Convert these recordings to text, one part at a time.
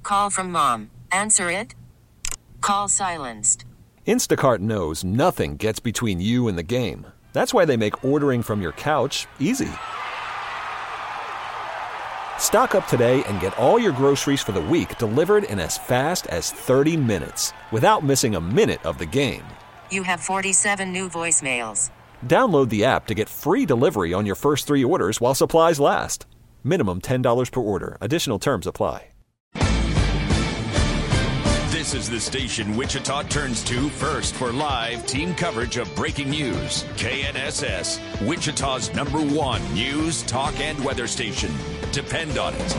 Call from mom. Answer it. Call silenced. Instacart knows nothing gets between you and the game. That's why they make ordering from your couch easy. Stock up today and get all your groceries for the week delivered in as fast as 30 minutes without missing a minute of the game. You have 47 new voicemails. Download the app to get free delivery on your first 3 orders while supplies last. Minimum $10 per order. Additional terms apply. This is the station Wichita turns to first for live team coverage of breaking news. KNSS, Wichita's #1 news, talk, and weather station. Depend on it.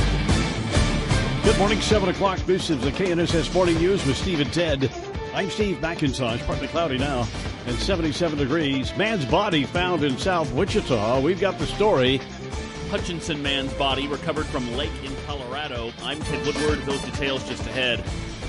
Good morning, 7 o'clock. This is the KNSS Morning News with Steve and Ted. I'm Steve McIntosh, partly cloudy now, and 77 degrees. Man's body found in South Wichita. We've got the story. Hutchinson man's body recovered from lake in Colorado. I'm Ted Woodward. Those details just ahead.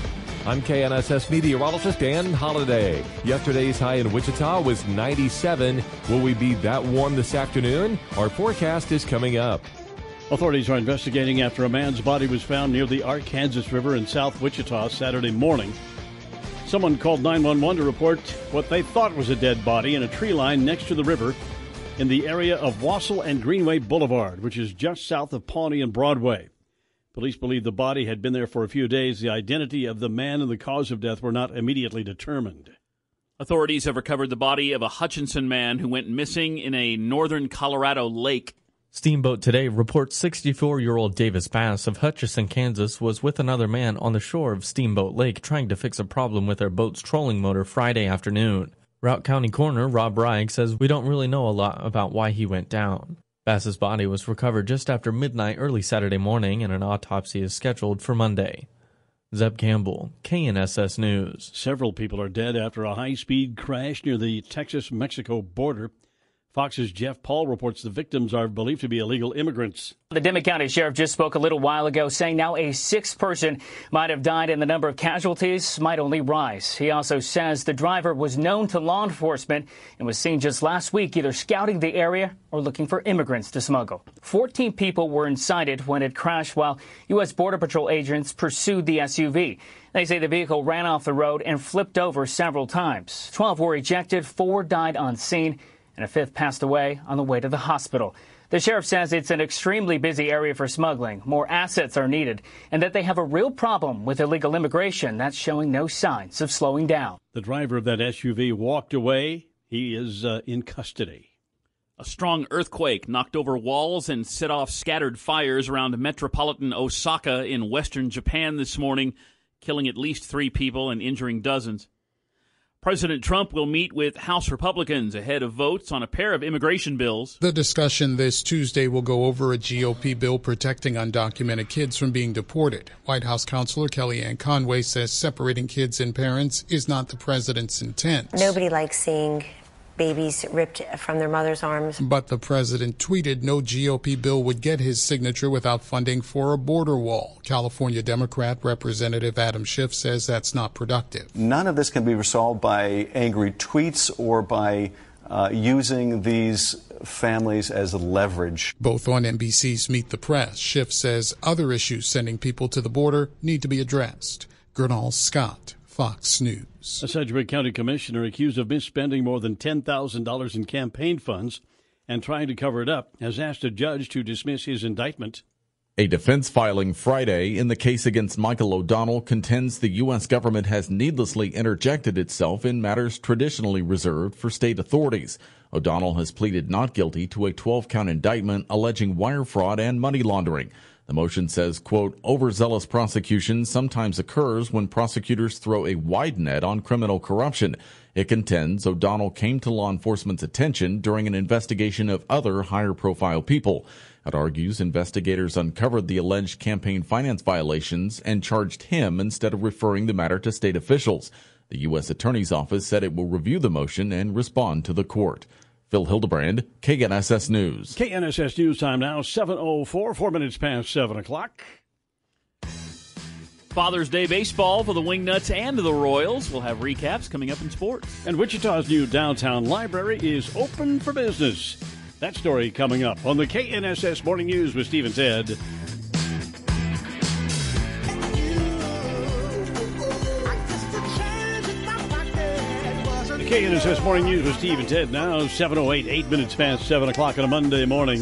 I'm KNSS meteorologist Dan Holliday. Yesterday's high in Wichita was 97. Will we be that warm this afternoon? Our forecast is coming up. Authorities are investigating after a man's body was found near the Arkansas River in South Wichita Saturday morning. Someone called 911 to report what they thought was a dead body in a tree line next to the river in the area of Wassell and Greenway Boulevard, which is just south of Pawnee and Broadway. Police believe the body had been there for a few days. The identity of the man and the cause of death were not immediately determined. Authorities have recovered the body of a Hutchinson man who went missing in a northern Colorado lake. Steamboat Today reports 64-year-old Davis Bass of Hutchinson, Kansas, was with another man on the shore of Steamboat Lake trying to fix a problem with their boat's trolling motor Friday afternoon. Routt County Coroner Rob Bragg says we don't really know a lot about why he went down. Bass's body was recovered just after midnight early Saturday morning, and an autopsy is scheduled for Monday. Zeb Campbell, KNSS News. Several people are dead after a high-speed crash near the Texas-Mexico border. Fox's Jeff Paul reports the victims are believed to be illegal immigrants. The Dimmitt County Sheriff just spoke a little while ago, saying now a 6th person might have died and the number of casualties might only rise. He also says the driver was known to law enforcement and was seen just last week either scouting the area or looking for immigrants to smuggle. 14 people were incited when it crashed while U.S. Border Patrol agents pursued the SUV. They say the vehicle ran off the road and flipped over several times. 12 were ejected, 4 died on scene, and a 5th passed away on the way to the hospital. The sheriff says it's an extremely busy area for smuggling. More assets are needed, and that they have a real problem with illegal immigration that's showing no signs of slowing down. The driver of that SUV walked away. He is in custody. A strong earthquake knocked over walls and set off scattered fires around metropolitan Osaka in western Japan this morning, killing at least 3 people and injuring dozens. President Trump will meet with House Republicans ahead of votes on a pair of immigration bills. The discussion this Tuesday will go over a GOP bill protecting undocumented kids from being deported. White House Counselor Kellyanne Conway says separating kids and parents is not the president's intent. Nobody likes seeing babies ripped from their mother's arms. But the president tweeted no GOP bill would get his signature without funding for a border wall. California Democrat Representative Adam Schiff says that's not productive. None of this can be resolved by angry tweets or by using these families as leverage. Both on NBC's Meet the Press, Schiff says other issues sending people to the border need to be addressed. Gernal Scott, Fox News. A Sedgwick County commissioner accused of misspending more than $10,000 in campaign funds and trying to cover it up has asked a judge to dismiss his indictment. A defense filing Friday in the case against Michael O'Donnell contends the U.S. government has needlessly interjected itself in matters traditionally reserved for state authorities. O'Donnell has pleaded not guilty to a 12-count indictment alleging wire fraud and money laundering. The motion says, quote, overzealous prosecution sometimes occurs when prosecutors throw a wide net on criminal corruption. It contends O'Donnell came to law enforcement's attention during an investigation of other higher-profile people. It argues investigators uncovered the alleged campaign finance violations and charged him instead of referring the matter to state officials. The U.S. Attorney's Office said it will review the motion and respond to the court. Phil Hildebrand, KNSS News. KNSS News time now, 7:04, 4 minutes past 7 o'clock. Father's Day baseball for the Wingnuts and the Royals. We'll have recaps coming up in sports. And Wichita's new downtown library is open for business. That story coming up on the KNSS Morning News with Steve and Ted. KNSS Morning News with Steve and Ted. Now 7:08, 8 minutes past 7 o'clock on a Monday morning.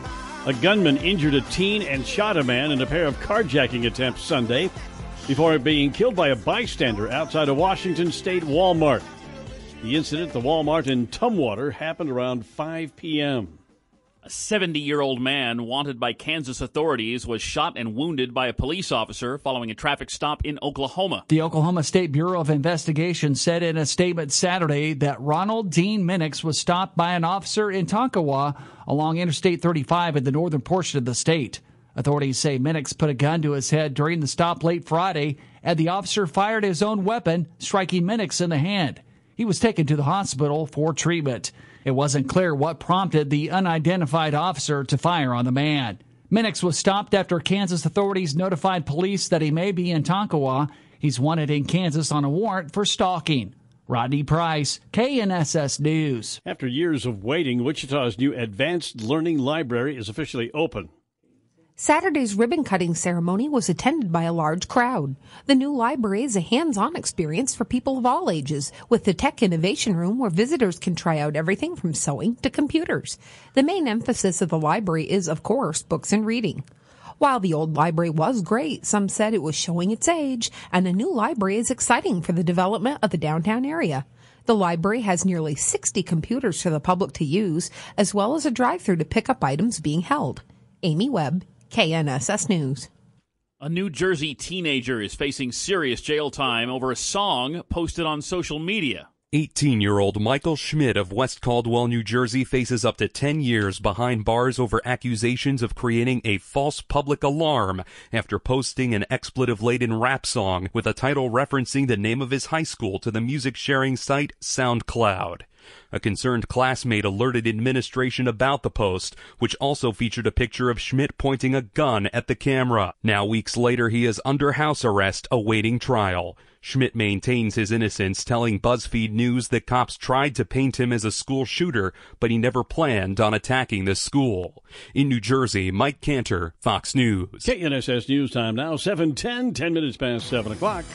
A gunman injured a teen and shot a man in a pair of carjacking attempts Sunday before being killed by a bystander outside a Washington State Walmart. The incident at the Walmart in Tumwater happened around 5 p.m. A 70-year-old man wanted by Kansas authorities was shot and wounded by a police officer following a traffic stop in Oklahoma. The Oklahoma State Bureau of Investigation said in a statement Saturday that Ronald Dean Minix was stopped by an officer in Tonkawa along Interstate 35 in the northern portion of the state. Authorities say Minix put a gun to his head during the stop late Friday, and the officer fired his own weapon, striking Minix in the hand. He was taken to the hospital for treatment. It wasn't clear what prompted the unidentified officer to fire on the man. Minix was stopped after Kansas authorities notified police that he may be in Tonkawa. He's wanted in Kansas on a warrant for stalking. Rodney Price, KNSS News. After years of waiting, Wichita's new Advanced Learning Library is officially open. Saturday's ribbon-cutting ceremony was attended by a large crowd. The new library is a hands-on experience for people of all ages, with the Tech Innovation Room where visitors can try out everything from sewing to computers. The main emphasis of the library is, of course, books and reading. While the old library was great, some said it was showing its age, and the new library is exciting for the development of the downtown area. The library has nearly 60 computers for the public to use, as well as a drive-thru to pick up items being held. Amy Webb, KNSS News. A New Jersey teenager is facing serious jail time over a song posted on social media. 18-year-old Michael Schmidt of West Caldwell, New Jersey, faces up to 10 years behind bars over accusations of creating a false public alarm after posting an expletive-laden rap song with a title referencing the name of his high school to the music-sharing site SoundCloud. A concerned classmate alerted administration about the post, which also featured a picture of Schmidt pointing a gun at the camera. Now, weeks later, he is under house arrest awaiting trial. Schmidt maintains his innocence, telling BuzzFeed News that cops tried to paint him as a school shooter, but he never planned on attacking the school. In New Jersey, Mike Cantor, Fox News. KNSS News Time now, 7:10, 10 minutes past 7 o'clock.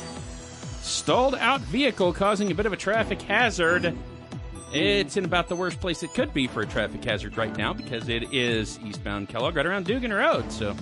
Stalled out vehicle causing a bit of a traffic hazard. It's in about the worst place it could be for a traffic hazard right now because it is eastbound Kellogg right around Dugan Road. So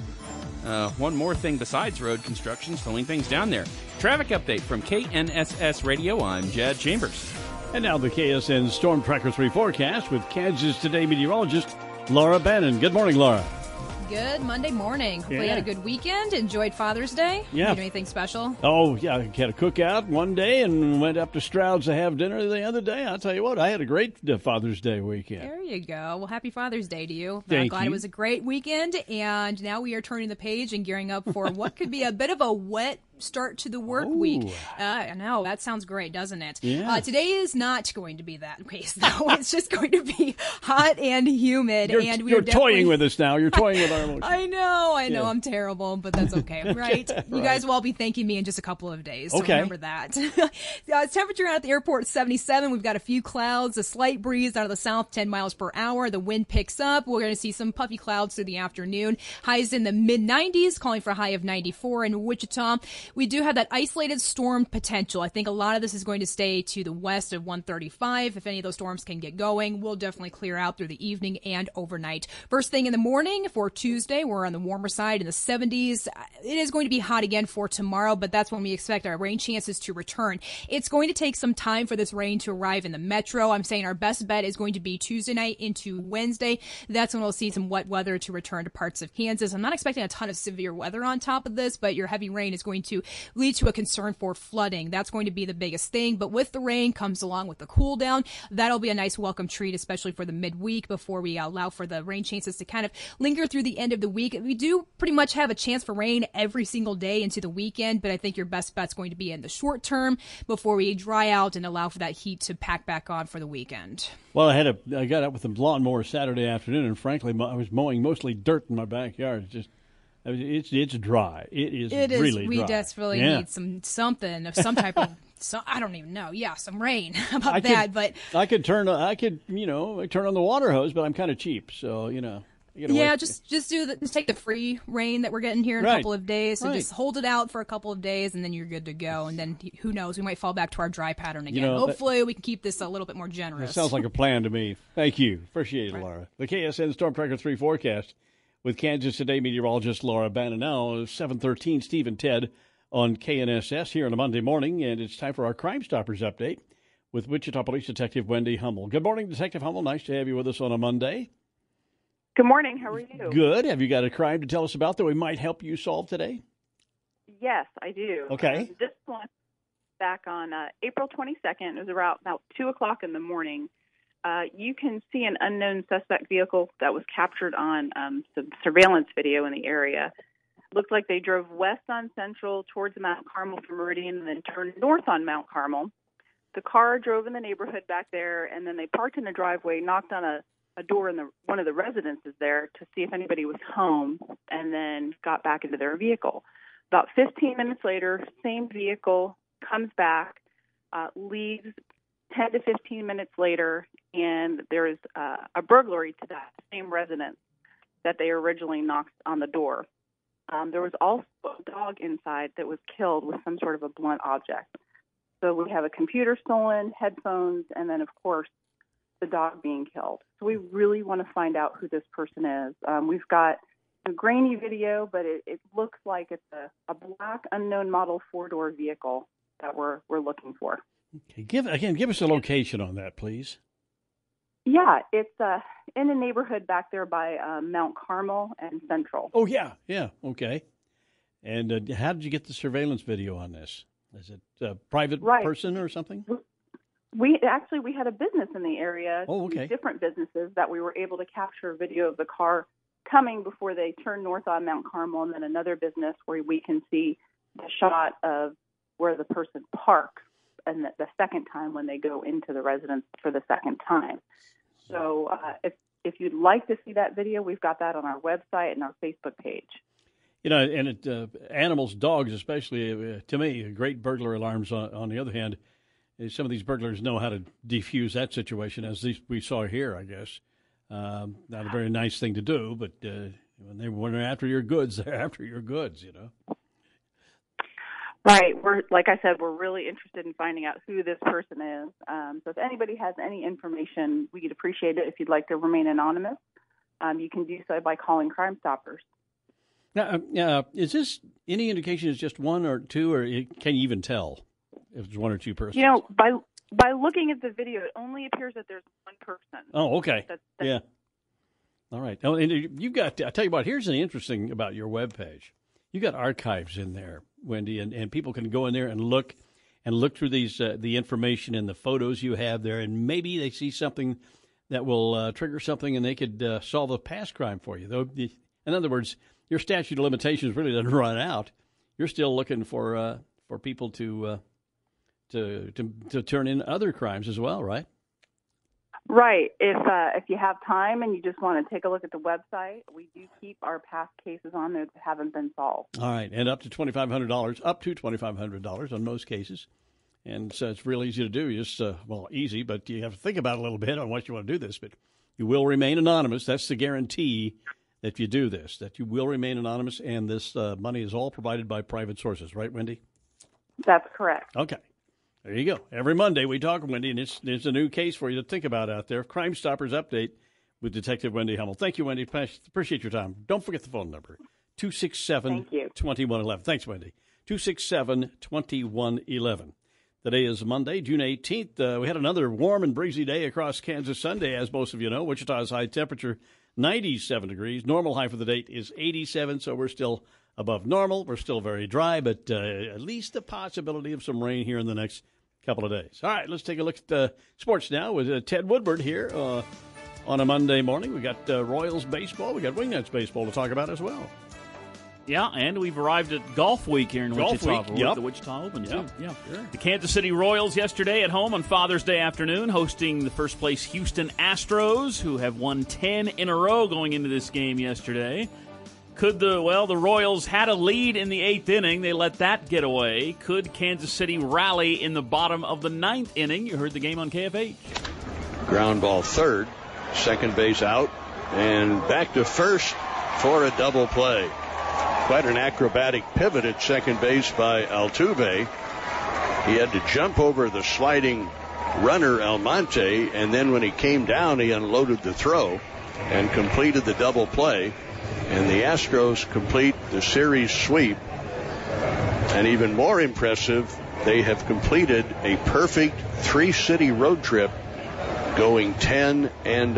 one more thing besides road construction slowing things down there. Traffic update from KNSS Radio. I'm Jad Chambers. And now the KSN Storm Tracker 3 forecast with Kansas Today meteorologist Laura Bannon. Good morning, Laura. Good Monday morning. Hopefully you had a good weekend. Enjoyed Father's Day. Yeah. You do anything special? Oh, yeah. I had a cookout one day and went up to Stroud's to have dinner the other day. I'll tell you what, I had a great Father's Day weekend. There you go. Well, happy Father's Day to you. Thank glad you. It was a great weekend, and now we are turning the page and gearing up for what could be a bit of a wet start to the work week. I know, that sounds great, doesn't it? Yeah. Today is not going to be that case, though. It's just going to be hot and humid. You're toying with us now. You're toying with our emotions. I know. Yeah. I'm terrible, but that's okay, right? You guys will all be thanking me in just a couple of days, so remember that. Temperature out at the airport, 77. We've got a few clouds, a slight breeze out of the south, 10 miles per hour. The wind picks up. We're going to see some puffy clouds through the afternoon. Highs in the mid-90s, calling for a high of 94 in Wichita. We do have that isolated storm potential. I think a lot of this is going to stay to the west of 135. If any of those storms can get going, we'll definitely clear out through the evening and overnight. First thing in the morning for Tuesday, we're on the warmer side in the 70s. It is going to be hot again for tomorrow, but that's when we expect our rain chances to return. It's going to take some time for this rain to arrive in the metro. I'm saying our best bet is going to be Tuesday night into Wednesday. That's when we'll see some wet weather to return to parts of Kansas. I'm not expecting a ton of severe weather on top of this, but your heavy rain is going to lead to a concern for flooding. That's going to be the biggest thing. But with the rain comes along with the cool down. That'll be a nice welcome treat, especially for the midweek before we allow for the rain chances to kind of linger through the end of the week. We do pretty much have a chance for rain every single day into the weekend, but I think your best bet's going to be in the short term before we dry out and allow for that heat to pack back on for the weekend. Well, I got up with the lawnmower Saturday afternoon, and frankly, I was mowing mostly dirt in my backyard. It's dry. It is really dry. We desperately need something of some type of. So I don't even know. Yeah, some rain. How about that? But I could turn on the water hose, but I'm kind of cheap, so Yeah, just take the free rain that we're getting here in a couple of days. So just hold it out for a couple of days, and then you're good to go. And then who knows? We might fall back to our dry pattern again. Hopefully, we can keep this a little bit more generous. That sounds like a plan to me. Thank you. Appreciate it, Laura. The KSN Storm Tracker 3 forecast with Kansas Today meteorologist Laura Bannon. Now, 7:13, Steve and Ted on KNSS here on a Monday morning, and it's time for our Crime Stoppers update with Wichita Police Detective Wendy Hummel. Good morning, Detective Hummel. Nice to have you with us on a Monday. Good morning. How are you? Good. Have you got a crime to tell us about that we might help you solve today? Yes, I do. Okay. This one back on April 22nd. It was about 2 o'clock in the morning. You can see an unknown suspect vehicle that was captured on some surveillance video in the area. Looked like they drove west on Central towards Mount Carmel from Meridian and then turned north on Mount Carmel. The car drove in the neighborhood back there, and then they parked in a driveway, knocked on a door in one of the residences there to see if anybody was home, and then got back into their vehicle. About 15 minutes later, same vehicle comes back, leaves 10 to 15 minutes later, and there is a burglary to that same residence that they originally knocked on the door. There was also a dog inside that was killed with some sort of a blunt object. So we have a computer stolen, headphones, and then, of course, the dog being killed. So we really want to find out who this person is. We've got a grainy video, but it looks like it's a black unknown model 4-door vehicle that we're looking for. Okay, give us a location on that, please. Yeah, it's in a neighborhood back there by Mount Carmel and Central. Oh, yeah, okay. And how did you get the surveillance video on this? Is it a private person or something? We had a business in the area, different businesses that we were able to capture a video of the car coming before they turn north on Mount Carmel, and then another business where we can see the shot of where the person parks and the second time when they go into the residence for the second time. So if you'd like to see that video, we've got that on our website and our Facebook page. And animals, dogs especially, to me, great burglar alarms. On the other hand, some of these burglars know how to defuse that situation, as we saw here, I guess. Not a very nice thing to do, but when they're after your goods, they're after your goods, Right. Like I said, we're really interested in finding out who this person is. So if anybody has any information, we'd appreciate it. If you'd like to remain anonymous, you can do so by calling Crime Stoppers. Now, is this any indication it's just one or two, or can you even tell if it's one or two persons? By looking at the video, it only appears that there's one person. Oh, okay. Yeah. All right. Oh, and you've got, I tell you what, here's the interesting about your webpage. You got archives in there, Wendy, and people can go in there and look through these the information and the photos you have there, and maybe they see something that will trigger something, and they could solve a past crime for you. Though, in other words, your statute of limitations really doesn't run out. You're still looking for people to turn in other crimes as well, right? Right. If you have time and you just want to take a look at the website, we do keep our past cases on there that haven't been solved. All right, and up to $2,500 on most cases. And so it's real easy to do. Just easy, but you have to think about it a little bit on what you want to do this. But you will remain anonymous. That's the guarantee that you do this, that you will remain anonymous, and this money is all provided by private sources, right, Wendy? That's correct. Okay. There you go. Every Monday we talk, Wendy, and it's a new case for you to think about out there. Crime Stoppers Update with Detective Wendy Hummel. Thank you, Wendy. Appreciate your time. Don't forget the phone number, 267-2111. Thanks, Wendy. 267-2111. Today is Monday, June 18th. We had another warm and breezy day across Kansas Sunday, as most of you know. Wichita's high temperature, 97 degrees. Normal high for the date is 87, so we're still above normal. We're still very dry, but at least the possibility of some rain here in the next couple of days. All right, let's take a look at sports now with Ted Woodward here on a Monday morning. We got Royals baseball. We got Wingnuts baseball to talk about as well. Yeah, and we've arrived at Golf Week here in Wichita. The Wichita Open, too. Yeah, sure. The Kansas City Royals yesterday at home on Father's Day afternoon, hosting the first-place Houston Astros, who have won 10 in a row going into this game yesterday. The Royals had a lead in the 8th inning. They let that get away. Could Kansas City rally in the bottom of the 9th inning? You heard the game on KFH. Ground ball third. Second base out. and back to first for a double play. Quite an acrobatic pivot at second base by Altuve. He had to jump over the sliding runner Almonte, and then when he came down, he unloaded the throw and completed the double play. And the Astros complete the series sweep. And even more impressive, they have completed a perfect 3-city road trip, going 10-0.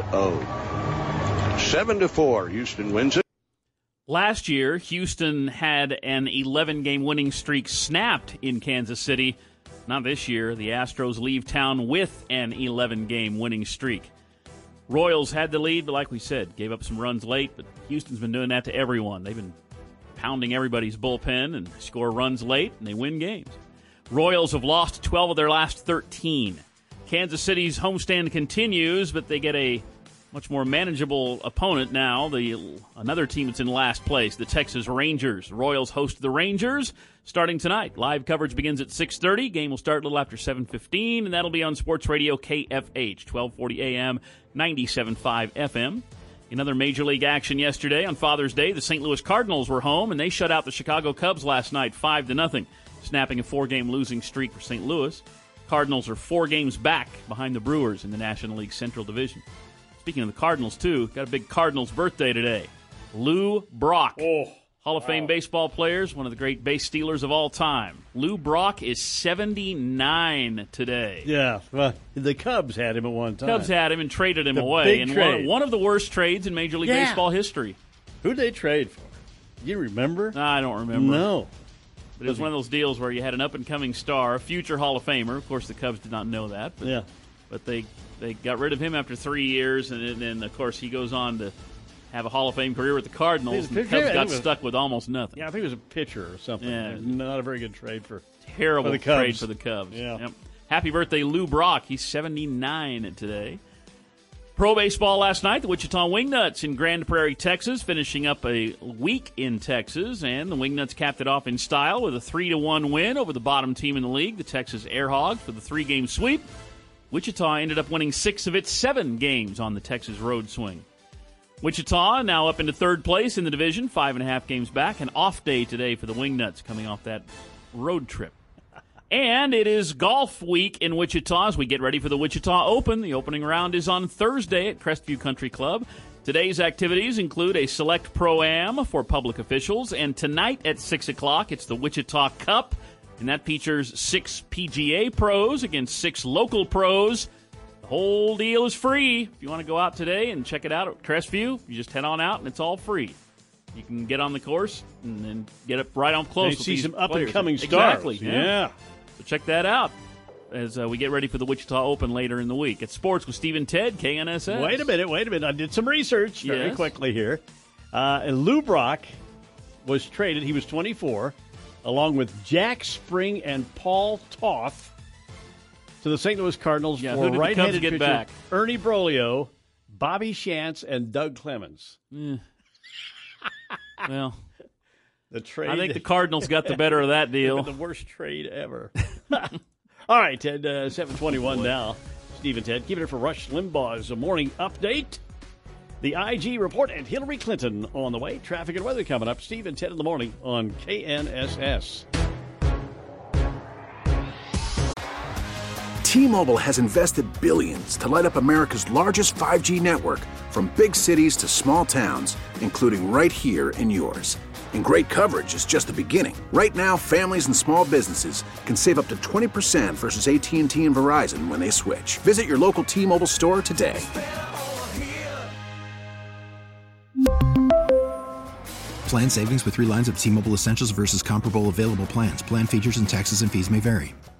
7-4, Houston wins it. Last year, Houston had an 11-game winning streak snapped in Kansas City. Not this year. The Astros leave town with an 11-game winning streak. Royals had the lead, but like we said, gave up some runs late. But Houston's been doing that to everyone. They've been pounding everybody's bullpen and score runs late, and they win games. Royals have lost 12 of their last 13. Kansas City's homestand continues, but they get a much more manageable opponent now. Another team that's in last place, the Texas Rangers. Royals host the Rangers starting tonight. Live coverage begins at 6:30. Game will start a little after 7:15, and that'll be on Sports Radio KFH, 1240 AM, 97.5 FM. In other Major League action yesterday, on Father's Day, the St. Louis Cardinals were home, and they shut out the Chicago Cubs last night 5-0, snapping a 4-game losing streak for St. Louis. Cardinals are 4 games back behind the Brewers in the National League Central Division. Speaking of the Cardinals, too, got a big Cardinals birthday today. Lou Brock, Hall of Fame baseball players, one of the great base stealers of all time. Lou Brock is 79 today. Yeah, well, the Cubs had him at one time. Cubs had him and traded him away. And one of the worst trades in Major League Baseball history. Who'd they trade for? You remember? I don't remember. No. But it was one of those deals where you had an up-and-coming star, a future Hall of Famer. Of course, the Cubs did not know that. But they got rid of him after 3 years, and then, of course, he goes on to have a Hall of Fame career with the Cardinals. And the Cubs got stuck with almost nothing. Yeah, I think it was a pitcher or something. Yeah. Not a very good trade for terrible the Cubs. trade for the Cubs. Yeah. Yep. Happy birthday, Lou Brock. He's 79 today. Pro baseball last night, the Wichita Wingnuts in Grand Prairie, Texas, finishing up a week in Texas, and the Wingnuts capped it off in style with a 3-1 win over the bottom team in the league, the Texas Airhogs, for the 3-game sweep. Wichita ended up winning 6 of its 7 games on the Texas road swing. Wichita now up into 3rd place in the division, 5.5 games back. An off day today for the Wingnuts coming off that road trip. And it is golf week in Wichita as we get ready for the Wichita Open. The opening round is on Thursday at Crestview Country Club. Today's activities include a select pro-am for public officials, and tonight at 6 o'clock it's the Wichita Cup, and that features 6 PGA pros against 6 local pros. The whole deal is free. If you want to go out today and check it out at Crestview, you just head on out and it's all free. You can get on the course and then get up right on close. They see some up-and-coming stars. Exactly. Yeah. So check that out as we get ready for the Wichita Open later in the week. It's Sports with Steve and Ted, KNSS. Wait a minute. I did some research very quickly here. And Lou Brock was traded. He was 24, along with Jack Spring and Paul Toth, to the St. Louis Cardinals for right-handed pitcher back? Ernie Broglio, Bobby Shantz, and Doug Clemens. Well, the trade. I think the Cardinals got the better of that deal. The worst trade ever. All right, Ted, 7:21 now. Steve and Ted, keeping it for Rush Limbaugh's morning update. The IG report and Hillary Clinton on the way. Traffic and weather coming up. Steve and Ted in the morning on KNSS. T-Mobile has invested billions to light up America's largest 5G network, from big cities to small towns, including right here in yours. And great coverage is just the beginning. Right now, families and small businesses can save up to 20% versus AT&T and Verizon when they switch. Visit your local T-Mobile store today. Plan savings with 3 lines of T-Mobile Essentials versus comparable available plans. Plan features and taxes and fees may vary.